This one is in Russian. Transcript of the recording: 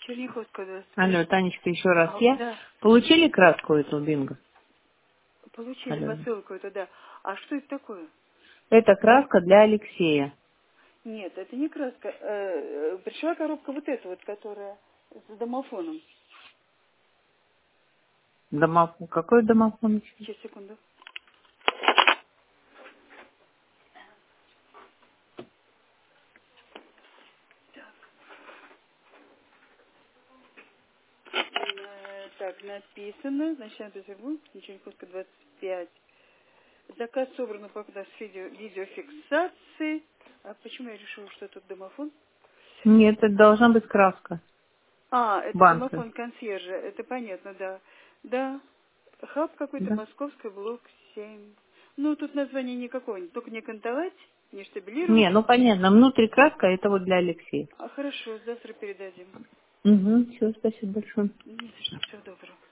Черняховская, да. Алло, Танечка, еще раз. Да, Получили краску эту бинго? получили Алло. посылку эту, да. А что это такое? Это краска для Алексея. Нет, это не краска. Пришла коробка вот эта вот, которая с домофоном. Домофон. Какой домофон? Сейчас, секунду. Так, написано. Значит, написано, Черняховская, 25. Заказ собран по с видеофиксации. А почему я решила, что тут домофон? Нет, это должна быть краска. А, это Банка. домофон консьержа. Это понятно, да. Да. Хаб какой-то, Да. Московская, блок 7. Ну, тут название никакого. Только не кантовать, не штабелировать. Не, ну понятно. Внутри краска, это вот для Алексея. А хорошо, завтра передадим. Угу, все, спасибо большое. Не за что, всего доброго.